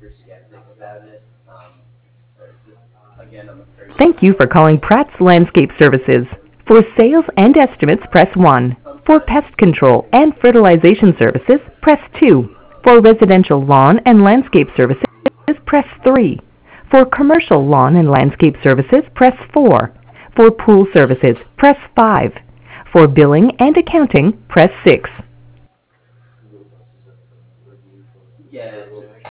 Thank you for calling Pratt's Landscape Services. For sales and estimates, press 1. For pest control and fertilization services, press 2. For residential lawn and landscape services, press 3. For commercial lawn and landscape services, press 4. For pool services, press 5. For billing and accounting, press 6.